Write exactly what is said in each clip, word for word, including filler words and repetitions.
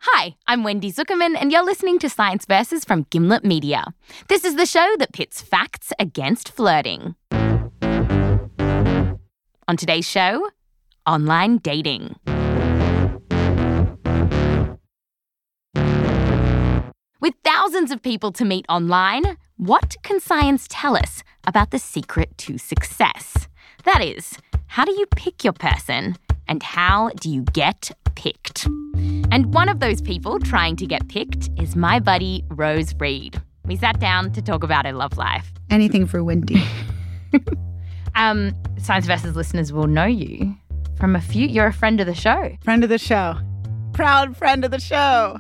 Hi, I'm Wendy Zuckerman, and you're listening to Science Versus from Gimlet Media. This is the show that pits facts against flirting. On today's show, online dating. With thousands of people to meet online, what can science tell us about the secret to success? That is, how do you pick your person, and how do you get picked? And one of those people trying to get picked is my buddy, Rose Reed. We sat down to talk about her love life. Anything for Wendy. um, Science Versus listeners will know you from a few. You're a friend of the show. Friend of the show. Proud friend of the show.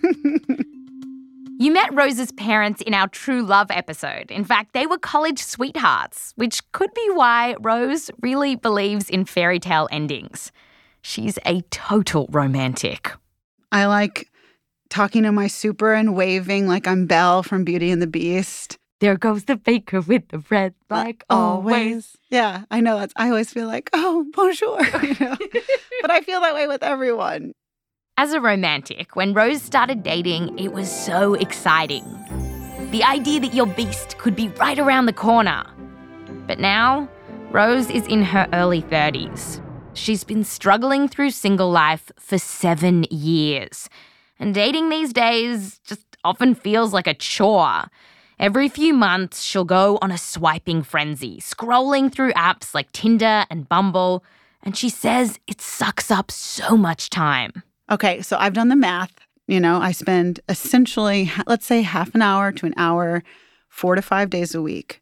You met Rose's parents in our True Love episode. In fact, they were college sweethearts, which could be why Rose really believes in fairy tale endings. She's a total romantic. I like talking to my super and waving like I'm Belle from Beauty and the Beast. There goes the baker with the bread, like always. always. Yeah, I know. That's. I always feel like, oh, bonjour. You know? But I feel that way with everyone. As a romantic, when Rose started dating, it was so exciting. The idea that your beast could be right around the corner. But now, Rose is in her early thirties. She's been struggling through single life for seven years. And dating these days just often feels like a chore. Every few months, she'll go on a swiping frenzy, scrolling through apps like Tinder and Bumble, and she says it sucks up so much time. Okay, so I've done the math. You know, I spend essentially, let's say half an hour to an hour, four to five days a week,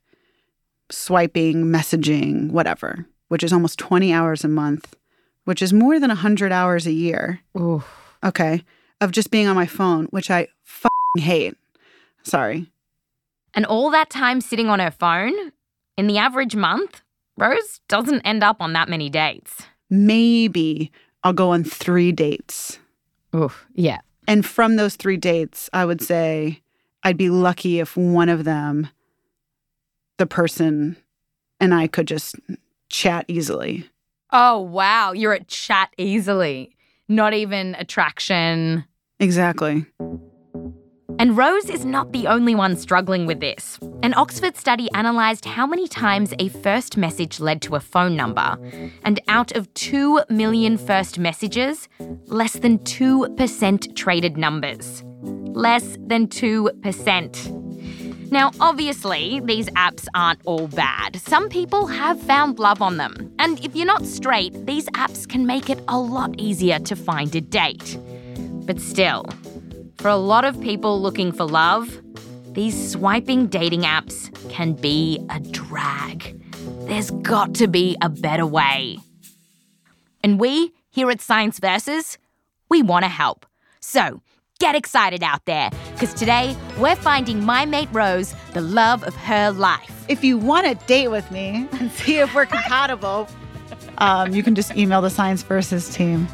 swiping, messaging, whatever, which is almost twenty hours a month, which is more than one hundred hours a year. Ooh. Okay, of just being on my phone, which I f***ing hate. Sorry. And all that time sitting on her phone, in the average month, Rose doesn't end up on that many dates. Maybe I'll go on three dates. Oof, yeah. And from those three dates, I would say I'd be lucky if one of them, the person and I could just chat easily. Oh, wow. You're at chat easily. Not even attraction. Exactly. And Rose is not the only one struggling with this. An Oxford study analysed how many times a first message led to a phone number. And out of two million first messages, less than two percent traded numbers. Less than two percent. Now, obviously, these apps aren't all bad. Some people have found love on them. And if you're not straight, these apps can make it a lot easier to find a date. But still, for a lot of people looking for love, these swiping dating apps can be a drag. There's got to be a better way. And we, here at Science Versus, we want to help. So, get excited out there, because today we're finding my mate Rose the love of her life. If you want to date with me and see if we're compatible, um, you can just email the Science Versus team.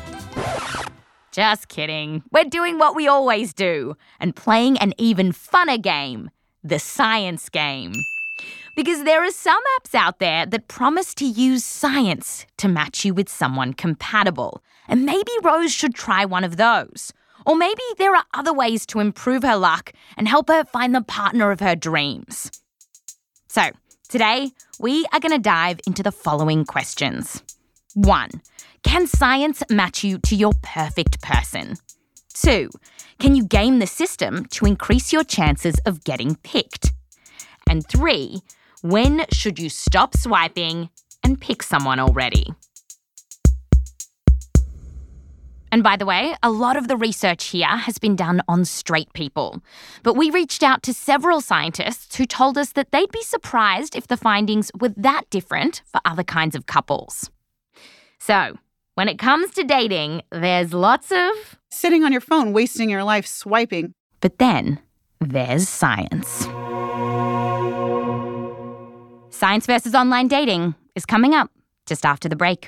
Just kidding. We're doing what we always do and playing an even funner game, the science game. Because there are some apps out there that promise to use science to match you with someone compatible. And maybe Rose should try one of those. Or maybe there are other ways to improve her luck and help her find the partner of her dreams. So, today, we are going to dive into the following questions. One, can science match you to your perfect person? Two, can you game the system to increase your chances of getting picked? And three, when should you stop swiping and pick someone already? And by the way, a lot of the research here has been done on straight people. But we reached out to several scientists who told us that they'd be surprised if the findings were that different for other kinds of couples. So, when it comes to dating, there's lots of sitting on your phone, wasting your life swiping. But then there's science. Science versus online dating is coming up just after the break.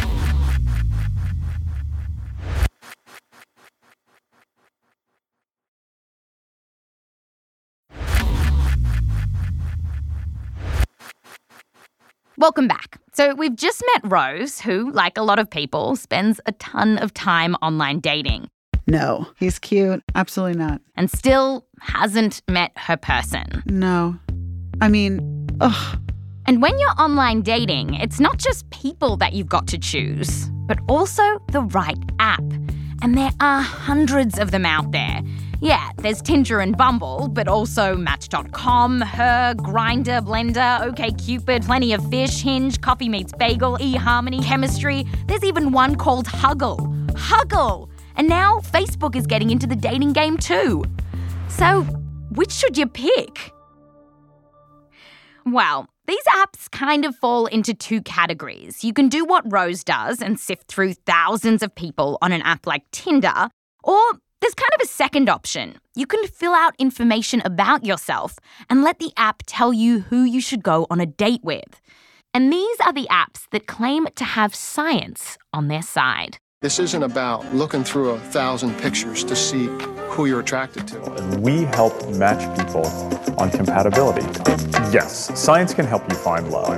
Welcome back. So we've just met Rose, who, like a lot of people, spends a ton of time online dating. No. He's cute. Absolutely not. And still hasn't met her person. No. I mean, ugh. And when you're online dating, it's not just people that you've got to choose, but also the right app. And there are hundreds of them out there. Yeah, there's Tinder and Bumble, but also Match dot com, Her, Grindr, Blender, OkCupid, Plenty of Fish, Hinge, Coffee Meets Bagel, eHarmony, Chemistry. There's even one called Huggle. Huggle! And now Facebook is getting into the dating game too. So, which should you pick? Well, these apps kind of fall into two categories. You can do what Rose does and sift through thousands of people on an app like Tinder, or there's kind of a second option. You can fill out information about yourself and let the app tell you who you should go on a date with. And these are the apps that claim to have science on their side. This isn't about looking through a thousand pictures to see who you're attracted to. And we help match people on compatibility. Yes, science can help you find love.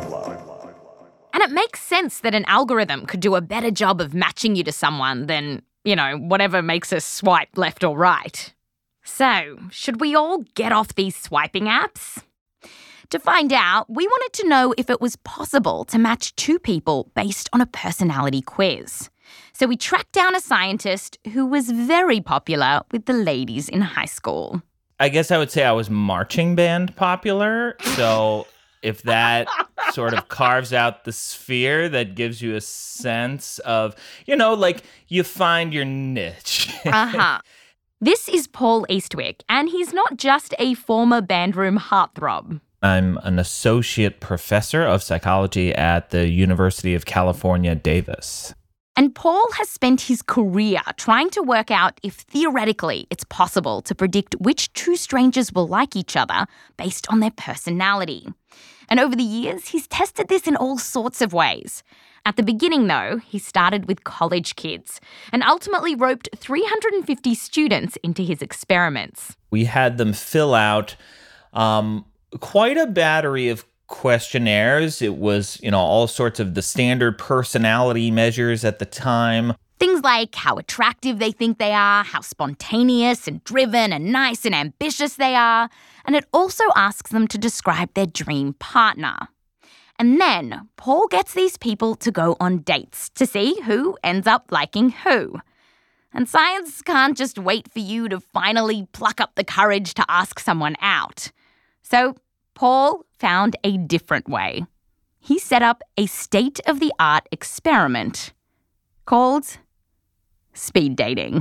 And it makes sense that an algorithm could do a better job of matching you to someone than, you know, whatever makes us swipe left or right. So, should we all get off these swiping apps? To find out, we wanted to know if it was possible to match two people based on a personality quiz. So we tracked down a scientist who was very popular with the ladies in high school. I guess I would say I was marching band popular. So if that sort of carves out the sphere, that gives you a sense of, you know, like you find your niche. Uh-huh. This is Paul Eastwick, and he's not just a former bandroom heartthrob. I'm an associate professor of psychology at the University of California, Davis. And Paul has spent his career trying to work out if theoretically it's possible to predict which two strangers will like each other based on their personality. And over the years, he's tested this in all sorts of ways. At the beginning, though, he started with college kids and ultimately roped three hundred fifty students into his experiments. We had them fill out um, quite a battery of questionnaires. It was, you know, all sorts of the standard personality measures at the time. Things like how attractive they think they are, how spontaneous and driven and nice and ambitious they are. And it also asks them to describe their dream partner. And then Paul gets these people to go on dates to see who ends up liking who. And science can't just wait for you to finally pluck up the courage to ask someone out. So Paul found a different way. He set up a state-of-the-art experiment called speed dating.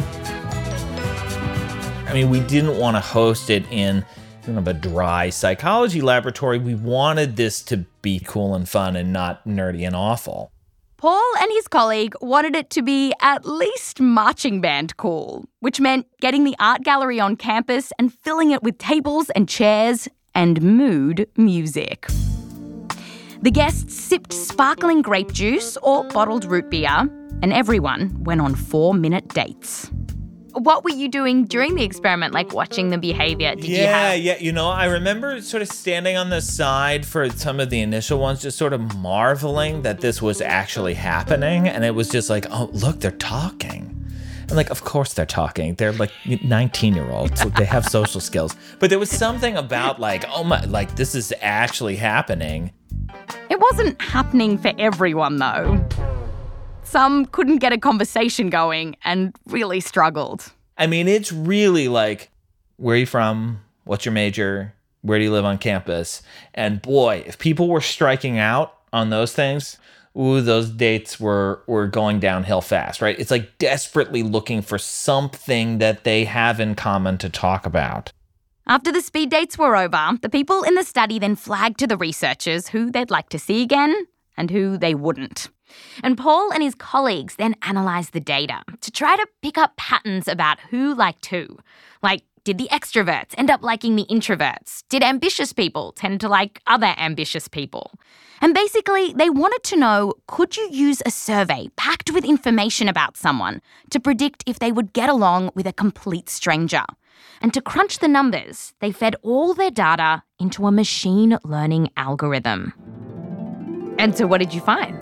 I mean, we didn't want to host it in kind of a dry psychology laboratory. We wanted this to be cool and fun and not nerdy and awful. Paul and his colleague wanted it to be at least marching band cool, which meant getting the art gallery on campus and filling it with tables and chairs and mood music. The guests sipped sparkling grape juice or bottled root beer, and everyone went on four-minute dates. What were you doing during the experiment, like watching the behavior? Did yeah, you have... yeah. You know, I remember sort of standing on the side for some of the initial ones, just sort of marveling that this was actually happening. And it was just like, oh, look, they're talking. And like, of course they're talking. They're like nineteen-year-olds. So they have social skills. But there was something about like, oh my, like this is actually happening. It wasn't happening for everyone, though. Some couldn't get a conversation going and really struggled. I mean, it's really like, where are you from? What's your major? Where do you live on campus? And boy, if people were striking out on those things, ooh, those dates were, were going downhill fast, right? It's like desperately looking for something that they have in common to talk about. After the speed dates were over, the people in the study then flagged to the researchers who they'd like to see again and who they wouldn't. And Paul and his colleagues then analysed the data to try to pick up patterns about who liked who. Like, did the extroverts end up liking the introverts? Did ambitious people tend to like other ambitious people? And basically, they wanted to know, could you use a survey packed with information about someone to predict if they would get along with a complete stranger? And to crunch the numbers, they fed all their data into a machine learning algorithm. And so what did you find?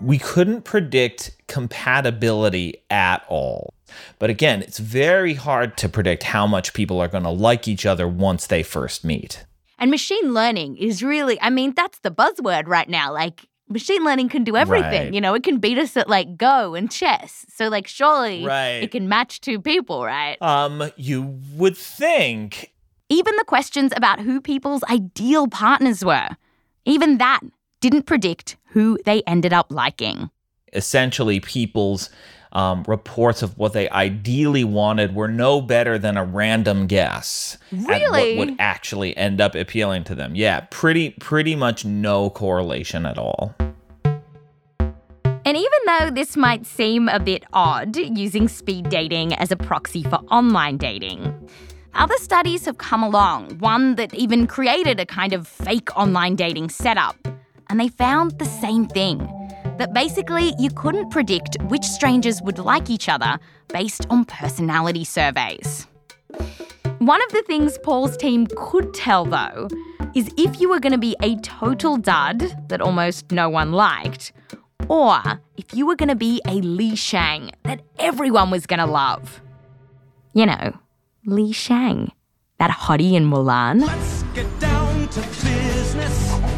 We couldn't predict compatibility at all. But again, it's very hard to predict how much people are going to like each other once they first meet. And machine learning is really, I mean, that's the buzzword right now. Like, machine learning can do everything. Right. You know, it can beat us at, like, Go and chess. So, like, surely Right. it can match two people, right? Um, you would think. Even the questions about who people's ideal partners were, even that didn't predict who they ended up liking. Essentially, people's um, reports of what they ideally wanted were no better than a random guess at Really? what would actually end up appealing to them. Yeah, pretty pretty much no correlation at all. And even though this might seem a bit odd, using speed dating as a proxy for online dating, other studies have come along, one that even created a kind of fake online dating setup. And they found the same thing, that basically you couldn't predict which strangers would like each other based on personality surveys. One of the things Paul's team could tell, though, is if you were going to be a total dud that almost no one liked, or if you were going to be a Li Shang that everyone was going to love. You know, Li Shang, that hottie in Mulan. Let's get down to business.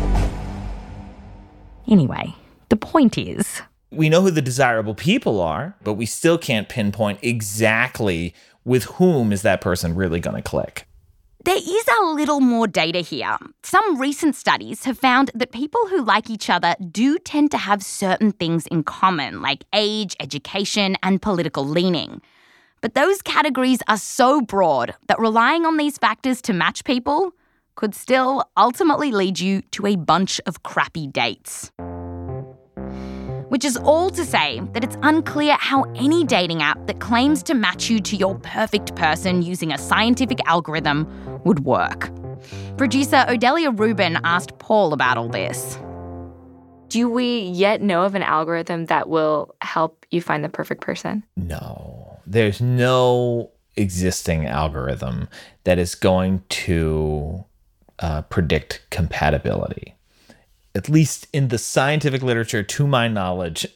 Anyway, the point is, We know who the desirable people are, but we still can't pinpoint exactly with whom is that person really going to click. there is a little more data here. Some recent studies have found that people who like each other do tend to have certain things in common, like age, education, and political leaning. But those categories are so broad that relying on these factors to match people could still ultimately lead you to a bunch of crappy dates. Which is all to say that it's unclear how any dating app that claims to match you to your perfect person using a scientific algorithm would work. Producer Odelia Rubin asked Paul about all this. Do we yet know of an algorithm that will help you find the perfect person? No, there's no existing algorithm that is going to uh, predict compatibility. At least in the scientific literature, to my knowledge,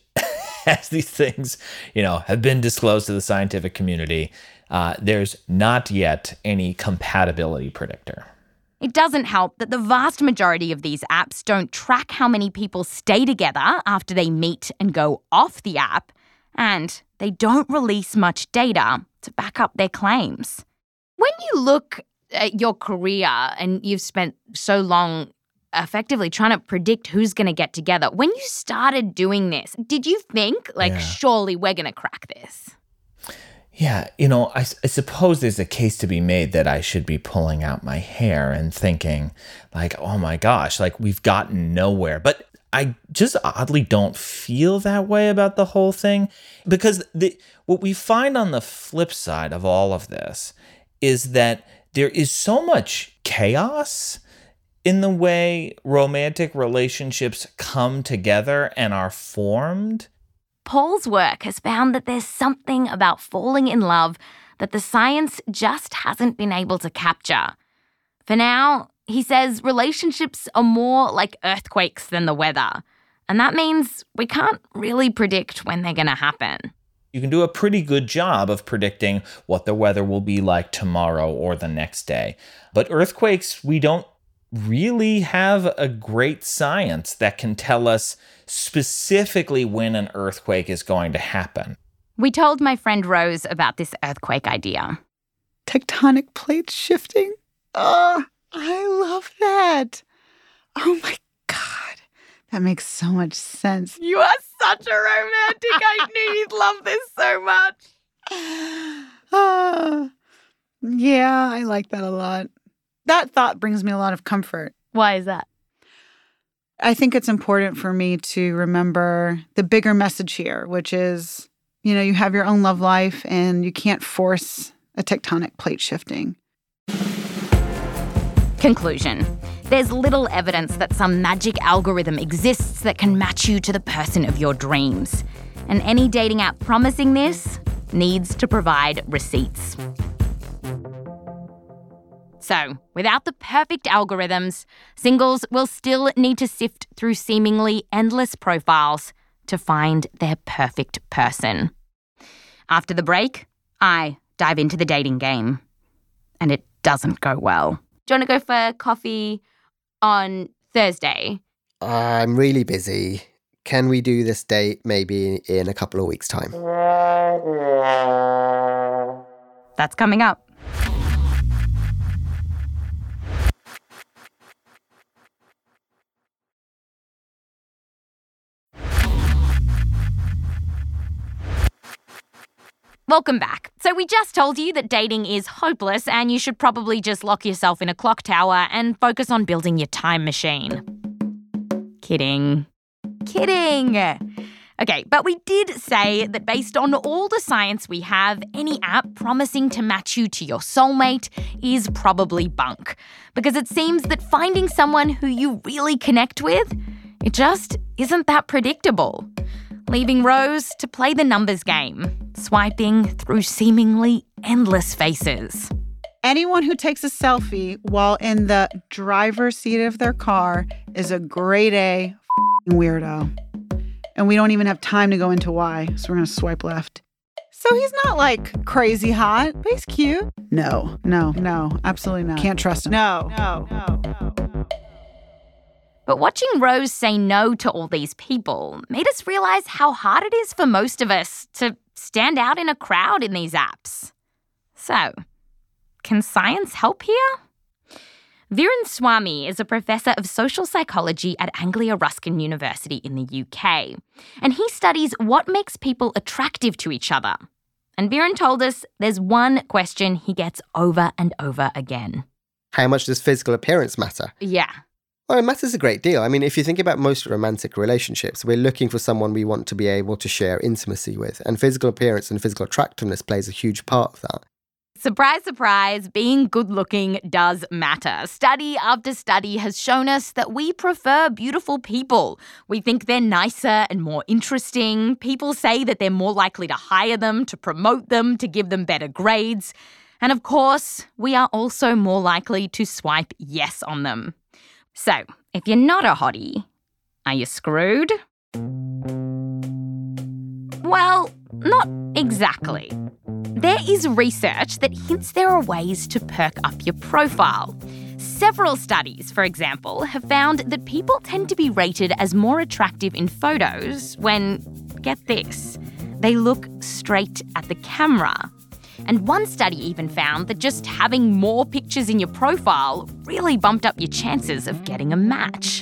as these things, you know, have been disclosed to the scientific community, uh, there's not yet any compatibility predictor. It doesn't help that the vast majority of these apps don't track how many people stay together after they meet and go off the app, and they don't release much data to back up their claims. When you look at your career and you've spent so long effectively trying to predict who's going to get together, when you started doing this, did you think, like, Yeah. surely we're going to crack this? Yeah, you know, I, I suppose there's a case to be made that I should be pulling out my hair and thinking, like, oh my gosh, like we've gotten nowhere. But I just oddly don't feel that way about the whole thing, because the what we find on the flip side of all of this is that there is so much chaos in the way romantic relationships come together and are formed. Paul's work has found that there's something about falling in love that the science just hasn't been able to capture. For now, he says relationships are more like earthquakes than the weather, and that means we can't really predict when they're going to happen. You can do a pretty good job of predicting what the weather will be like tomorrow or the next day. But earthquakes, we don't really have a great science that can tell us specifically when an earthquake is going to happen. We told my friend Rose about this earthquake idea. Tectonic plates shifting. Oh, I love that. Oh my God. That makes so much sense. You are such a romantic. I knew you'd love this so much. Ah, yeah, I like that a lot. That thought brings me a lot of comfort. Why is that? I think it's important for me to remember the bigger message here, which is, you know, you have your own love life and you can't force a tectonic plate shifting. Conclusion. There's little evidence that some magic algorithm exists that can match you to the person of your dreams. And any dating app promising this needs to provide receipts. So, without the perfect algorithms, singles will still need to sift through seemingly endless profiles to find their perfect person. After the break, I dive into the dating game. And it doesn't go well. Do you want to go for coffee on Thursday? I'm really busy. Can we do this date maybe in a couple of weeks' time? That's coming up. Welcome back. So we just told you that dating is hopeless and you should probably just lock yourself in a clock tower and focus on building your time machine. Kidding. Kidding. Okay, but we did say that based on all the science we have, any app promising to match you to your soulmate is probably bunk. Because it seems that finding someone who you really connect with, it just isn't that predictable. Leaving Rose to play the numbers game, swiping through seemingly endless faces. Anyone who takes a selfie while in the driver's seat of their car is a grade A f***ing weirdo. And we don't even have time to go into why, so we're going to swipe left. So he's not like crazy hot, but he's cute. No, no, no, absolutely not. Can't trust him. No, no, no, no. But watching Rose say no to all these people made us realize how hard it is for most of us to stand out in a crowd in these apps. So, can science help here? Viren Swamy is a professor of social psychology at Anglia Ruskin University in the U K, and he studies what makes people attractive to each other. And Viren told us there's one question he gets over and over again. How much does physical appearance matter? Yeah. Well, it matters a great deal. I mean, if you think about most romantic relationships, we're looking for someone we want to be able to share intimacy with. And physical appearance and physical attractiveness plays a huge part of that. Surprise, surprise, being good-looking does matter. Study after study has shown us that we prefer beautiful people. We think they're nicer and more interesting. People say that they're more likely to hire them, to promote them, to give them better grades. And of course, we are also more likely to swipe yes on them. So, if you're not a hottie, are you screwed? Well, not exactly. There is research that hints there are ways to perk up your profile. Several studies, for example, have found that people tend to be rated as more attractive in photos when, get this, they look straight at the camera. And one study even found that just having more pictures in your profile really bumped up your chances of getting a match.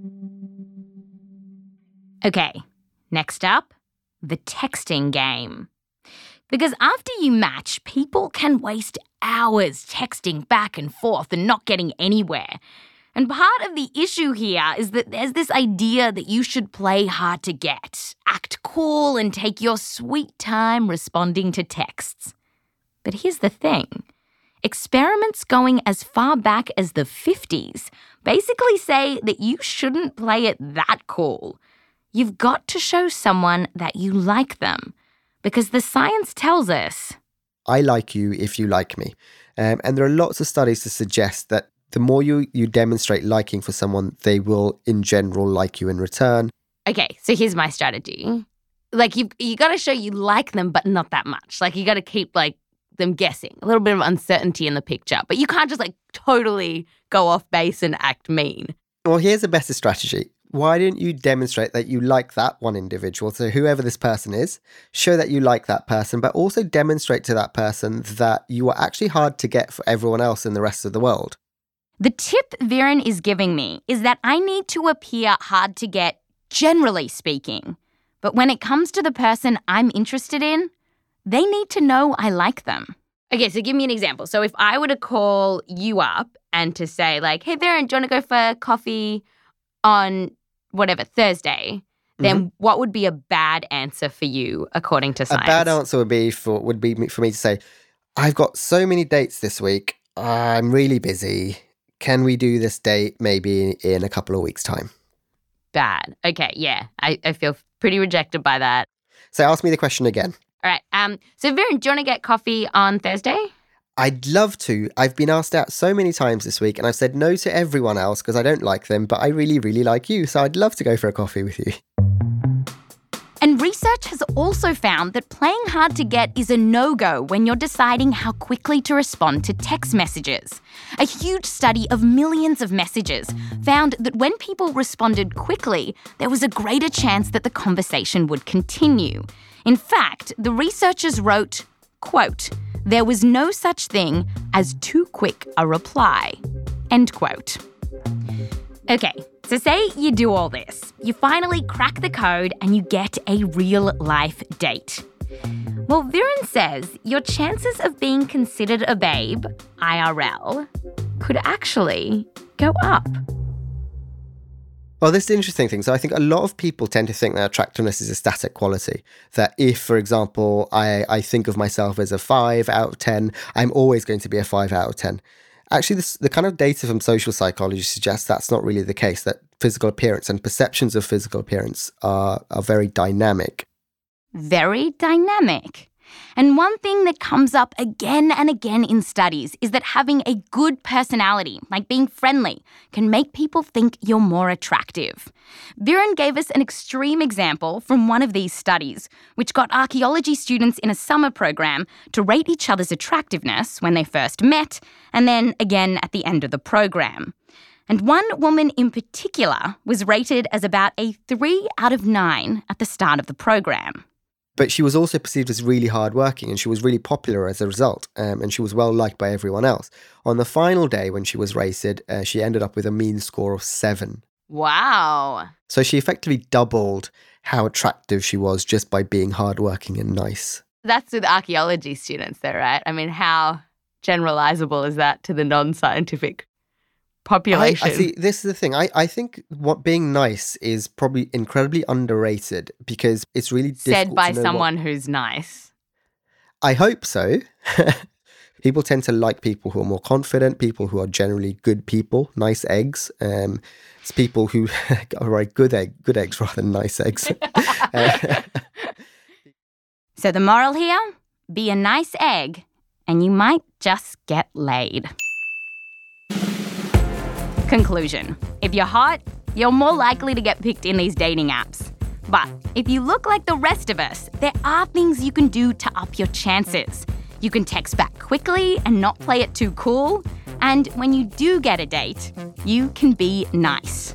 Okay, next up, the texting game. Because after you match, people can waste hours texting back and forth and not getting anywhere. And part of the issue here is that there's this idea that you should play hard to get, act cool, and take your sweet time responding to texts. But here's the thing. Experiments going as far back as the fifties basically say that you shouldn't play it that cool. You've got to show someone that you like them, because the science tells us. I like you if you like me. Um, and there are lots of studies to suggest that the more you, you demonstrate liking for someone, they will, in general, like you in return. Okay, so here's my strategy. Like, you you got to show you like them, but not that much. Like, you got to keep, like, them guessing, a little bit of uncertainty in the picture, but you can't just like totally go off base and act mean. Well, here's a better strategy. Why don't you demonstrate that you like that one individual, so whoever this person is, show that you like that person, but also demonstrate to that person that you are actually hard to get for everyone else in the rest of the world. The tip Viren is giving me is that I need to appear hard to get, generally speaking. But when it comes to the person I'm interested in, they need to know I like them. Okay, so give me an example. So if I were to call you up and to say like, hey, Viren, do you want to go for coffee on whatever, Thursday, then mm-hmm. what would be a bad answer for you according to science? A bad answer would be for would be for me to say, I've got so many dates this week. I'm really busy. Can we do this date maybe in a couple of weeks' time? Bad. Okay, yeah. I, I feel pretty rejected by that. So ask me the question again. All right. Um. So, Viren, do you want to get coffee on Thursday? I'd love to. I've been asked out so many times this week, and I've said no to everyone else because I don't like them, but I really, really like you, so I'd love to go for a coffee with you. research has also found that playing hard to get is a no-go when you're deciding how quickly to respond to text messages. A huge study of millions of messages found that when people responded quickly, there was a greater chance that the conversation would continue. In fact, the researchers wrote, quote, "There was no such thing as too quick a reply," end quote. Okay, so say you do all this. You finally crack the code and you get a real-life date. Well, Viren says your chances of being considered a babe, I R L, could actually go up. Well, this is the interesting thing. So I think a lot of people tend to think that attractiveness is a static quality. That if, for example, I, I think of myself as a five out of ten, I'm always going to be a five out of ten. Actually, this, the kind of data from social psychology suggests that's not really the case, that physical appearance and perceptions of physical appearance are, are very dynamic. Very dynamic. And one thing that comes up again and again in studies is that having a good personality, like being friendly, can make people think you're more attractive. Viren gave us an extreme example from one of these studies, which got archaeology students in a summer program to rate each other's attractiveness when they first met, and then again at the end of the program. And one woman in particular was rated as about a three out of nine at the start of the program. But she was also perceived as really hardworking, and she was really popular as a result, um, and she was well liked by everyone else. On the final day when she was rated, uh, she ended up with a mean score of seven. Wow. So she effectively doubled how attractive she was just by being hardworking and nice. That's with archaeology students though, right? I mean, how generalizable is that to the non-scientific population? I, I see, this is the thing. I, I think what being nice is probably incredibly underrated because it's really difficult Said by to know someone what... who's nice. I hope so. People tend to like people who are more confident, people who are generally good people, nice eggs. Um, it's people who are right, good egg, good eggs rather than nice eggs. uh, So the moral here? Be a nice egg and you might just get laid. Conclusion. If you're hot, you're more likely to get picked in these dating apps. But if you look like the rest of us, there are things you can do to up your chances. You can text back quickly and not play it too cool. And when you do get a date, you can be nice.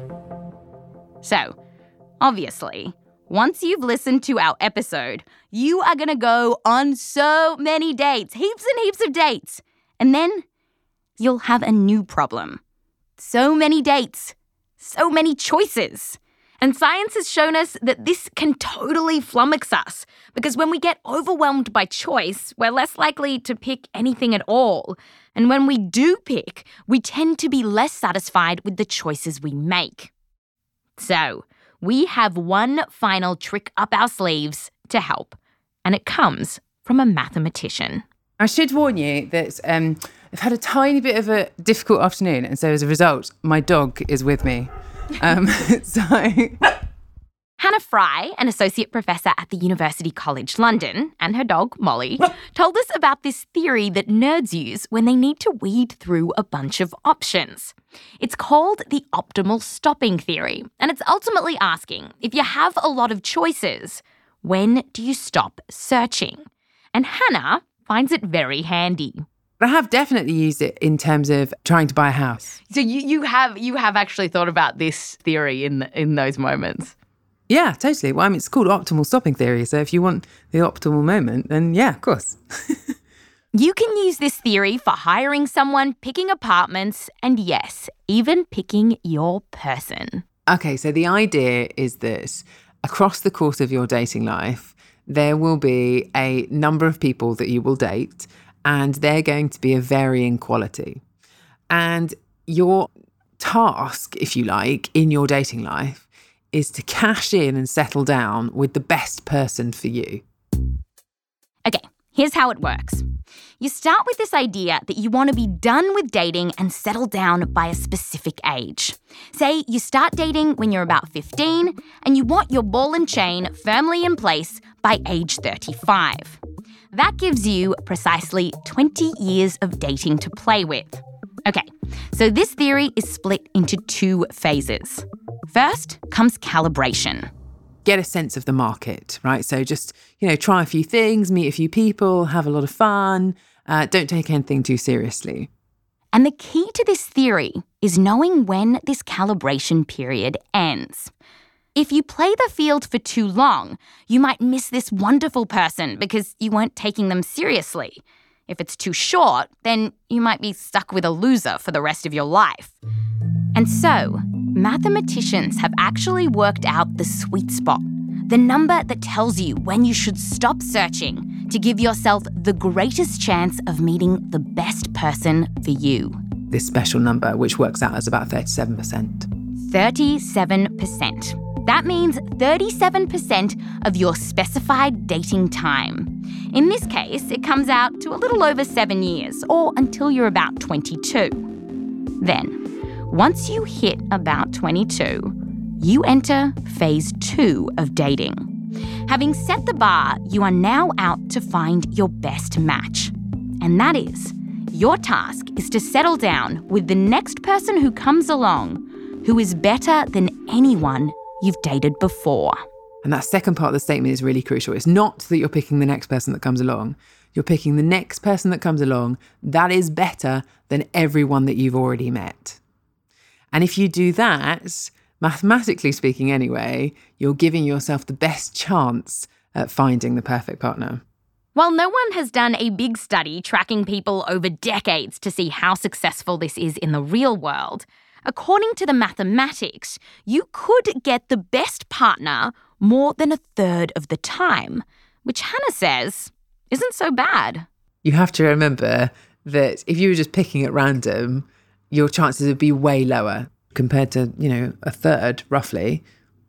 So, obviously, once you've listened to our episode, you are going to go on so many dates, heaps and heaps of dates. And then you'll have a new problem. So many dates, so many choices. And science has shown us that this can totally flummox us because when we get overwhelmed by choice, we're less likely to pick anything at all. And when we do pick, we tend to be less satisfied with the choices we make. So, we have one final trick up our sleeves to help, and it comes from a mathematician. I should warn you that um, I've had a tiny bit of a difficult afternoon, and so as a result, my dog is with me. Um, so... Hannah Fry, an associate professor at the University College London, and her dog, Molly, told us about this theory that nerds use when they need to weed through a bunch of options. It's called the optimal stopping theory, and it's ultimately asking, if you have a lot of choices, when do you stop searching? And Hannah finds it very handy. I have definitely used it in terms of trying to buy a house. So you, you have you have actually thought about this theory in in those moments? Yeah, totally. Well, I mean, it's called optimal stopping theory. So if you want the optimal moment, then yeah, of course. You can use this theory for hiring someone, picking apartments, and yes, even picking your person. Okay, so the idea is that across the course of your dating life, there will be a number of people that you will date, and they're going to be of varying quality. And your task, if you like, in your dating life is to cash in and settle down with the best person for you. Okay, here's how it works. You start with this idea that you want to be done with dating and settle down by a specific age. Say you start dating when you're about fifteen and you want your ball and chain firmly in place by age thirty-five. That gives you precisely twenty years of dating to play with. Okay, so this theory is split into two phases. First comes calibration. get a sense of the market, right? So just, you know, try a few things, meet a few people, have a lot of fun. Uh, don't take anything too seriously. And the key to this theory is knowing when this calibration period ends. If you play the field for too long, you might miss this wonderful person because you weren't taking them seriously. If it's too short, then you might be stuck with a loser for the rest of your life. And so, mathematicians have actually worked out the sweet spot, the number that tells you when you should stop searching to give yourself the greatest chance of meeting the best person for you. This special number, which works out as about thirty-seven percent. thirty-seven percent. That means thirty-seven percent of your specified dating time. In this case, it comes out to a little over seven years, or until you're about twenty-two. Then, once you hit about twenty-two, you enter phase two of dating. Having set the bar, you are now out to find your best match. And that is, your task is to settle down with the next person who comes along who is better than anyone you've dated before. And that second part of the statement is really crucial. It's not that you're picking the next person that comes along. You're picking the next person that comes along that is better than everyone that you've already met. And if you do that, mathematically speaking anyway, you're giving yourself the best chance at finding the perfect partner. While no one has done a big study tracking people over decades to see how successful this is in the real world, according to the mathematics, you could get the best partner more than a third of the time, which Hannah says isn't so bad. You have to remember that if you were just picking at random, your chances would be way lower compared to, you know, a third, roughly.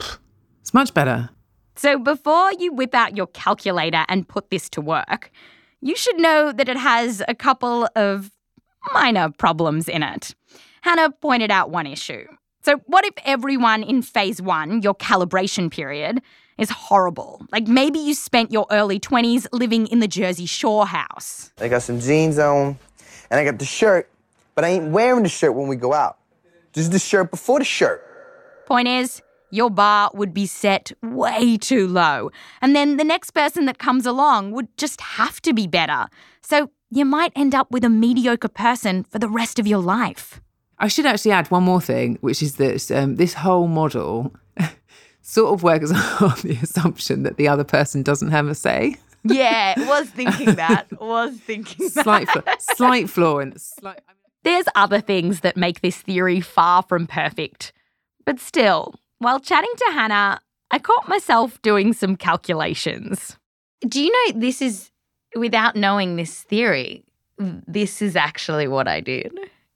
It's much better. So before you whip out your calculator and put this to work, you should know that it has a couple of minor problems in it. Hannah pointed out one issue. So what if everyone in phase one, your calibration period, is horrible? Like maybe you spent your early twenties living in the Jersey Shore house. I got some jeans on, and I got the shirt, but I ain't wearing the shirt when we go out. Just the shirt before the shirt. Point is, your bar would be set way too low. And then the next person that comes along would just have to be better. So you might end up with a mediocre person for the rest of your life. I should actually add one more thing, which is that um, this whole model sort of works on the assumption that the other person doesn't have a say. Yeah, was thinking that. Was thinking that. Slight, flaw, slight flaw in the slight. There's other things that make this theory far from perfect. But still, while chatting to Hannah, I caught myself doing some calculations. Do you know this is, without knowing this theory, this is actually what I did?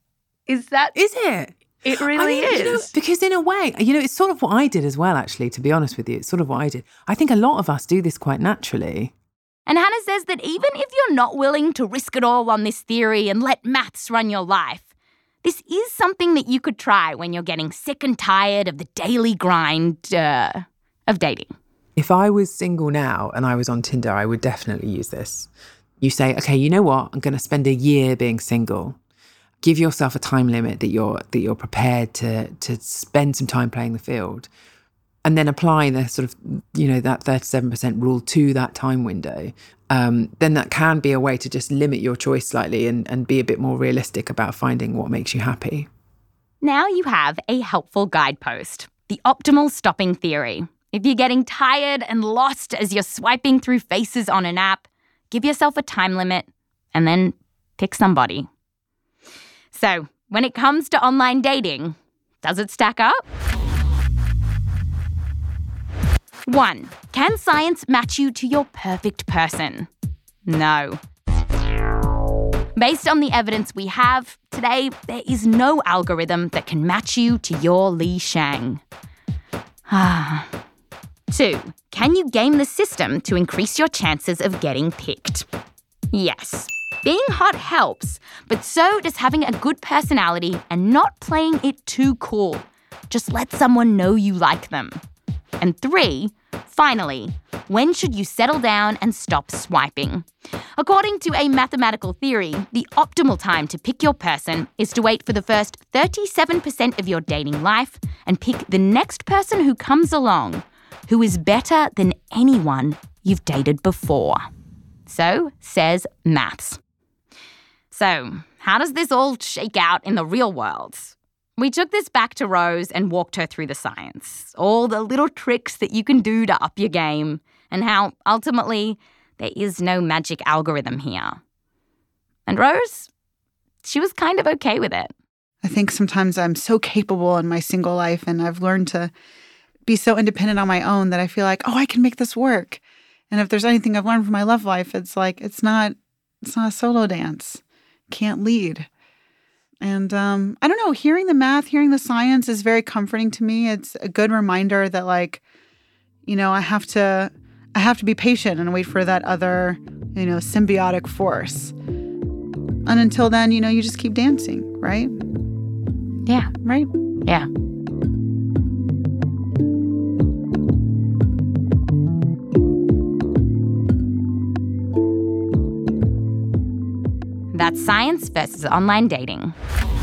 Is that... Is it? It really I mean, is. You know, because in a way, you know, it's sort of what I did as well, actually, to be honest with you. It's sort of what I did. I think a lot of us do this quite naturally. And Hannah says that even if you're not willing to risk it all on this theory and let maths run your life, this is something that you could try when you're getting sick and tired of the daily grind uh, of dating. If I was single now and I was on Tinder, I would definitely use this. You say, okay, you know what? I'm going to spend a year being single. Give yourself a time limit that you're that you're prepared to to spend some time playing the field, and then apply the sort of, you know, that thirty-seven percent rule to that time window. Um, then that can be a way to just limit your choice slightly and, and be a bit more realistic about finding what makes you happy. Now you have a helpful guidepost, the optimal stopping theory. If you're getting tired and lost as you're swiping through faces on an app, give yourself a time limit and then pick somebody. So, when it comes to online dating, does it stack up? One, can science match you to your perfect person? No. Based on the evidence we have, today there is no algorithm that can match you to your Li Shang. Ah. Two, can you game the system to increase your chances of getting picked? Yes. Being hot helps, but so does having a good personality and not playing it too cool. Just let someone know you like them. And three, finally, when should you settle down and stop swiping? According to a mathematical theory, the optimal time to pick your person is to wait for the first thirty-seven percent of your dating life and pick the next person who comes along, who is better than anyone you've dated before. So says maths. So, how does this all shake out in the real world? We took this back to Rose and walked her through the science, all the little tricks that you can do to up your game, and how, ultimately, there is no magic algorithm here. And Rose, she was kind of okay with it. I think sometimes I'm so capable in my single life, and I've learned to be so independent on my own that I feel like, oh, I can make this work. And if there's anything I've learned from my love life, it's like, it's not, it's not a solo dance. Can't lead. And um, I don't know, hearing the math, hearing the science is very comforting to me. It's a good reminder that, like, you know, I have to, I have to be patient and wait for that other, you know, symbiotic force. And until then, you know, you just keep dancing, right? Yeah. Right? Yeah. That's science versus online dating.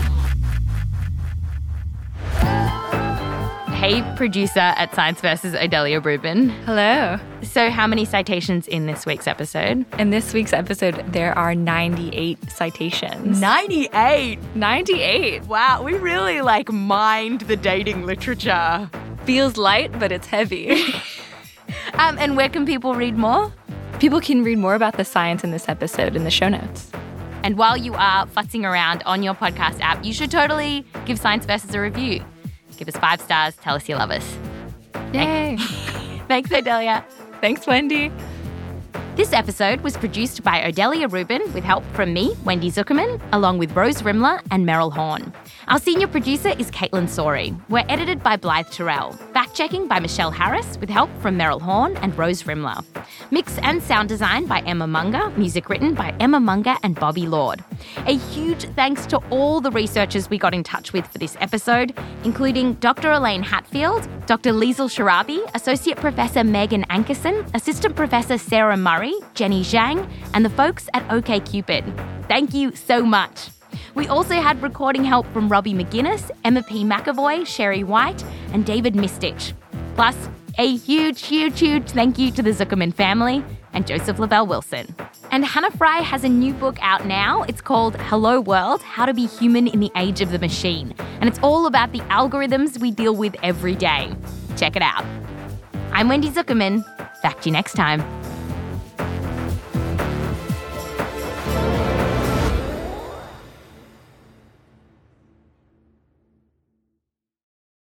Hey, producer at Science versus Odelia Rubin. Hello. So how many citations in this week's episode? In this week's episode, there are ninety-eight citations. ninety-eight? ninety-eight. Wow, we really, like, mined the dating literature. Feels light, but it's heavy. um, and where can people read more? People can read more about the science in this episode in the show notes. And while you are futzing around on your podcast app, you should totally give Science Versus a review. Give us five stars. Tell us you love us. Yay. Thanks, Odelia. Thanks, Wendy. This episode was produced by Odelia Rubin with help from me, Wendy Zuckerman, along with Rose Rimler and Meryl Horn. Our senior producer is Caitlin Sori. We're edited by Blythe Terrell. Fact-checking by Michelle Harris with help from Meryl Horn and Rose Rimler. Mix and sound design by Emma Munger. Music written by Emma Munger and Bobby Lord. A huge thanks to all the researchers we got in touch with for this episode, including Doctor Elaine Hatfield, Doctor Liesl Sharabi, Associate Professor Megan Ankerson, Assistant Professor Sarah Murray, Jenny Zhang, and the folks at OkCupid. Thank you so much. We also had recording help from Robbie McGuinness, Emma P. McAvoy, Sherry White, and David Mistich. Plus, a huge, huge, huge thank you to the Zuckerman family and Joseph Lavelle Wilson. And Hannah Fry has a new book out now. It's called Hello World, How to Be Human in the Age of the Machine. And it's all about the algorithms we deal with every day. Check it out. I'm Wendy Zuckerman. Back to you next time.